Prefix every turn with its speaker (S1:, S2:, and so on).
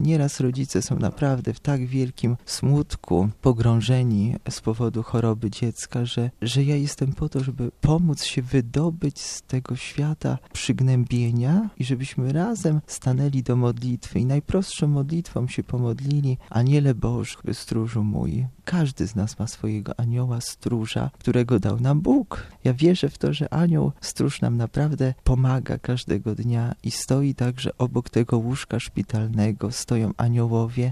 S1: Nieraz rodzice są naprawdę w tak wielkim smutku, pogrążeni z powodu choroby dziecka, że ja jestem po to, żeby pomóc się wydobyć z tego świata przygnębienia i żebyśmy razem stanęli do modlitwy i najprostszą modlitwą się pomodlili: Aniele Boży, stróżu mój. Każdy z nas ma swojego anioła stróża, którego dał nam Bóg. Ja wierzę w to, że anioł stróż nam naprawdę pomaga każdego dnia i stoi także obok tego łóżka szpitalnego, stoją aniołowie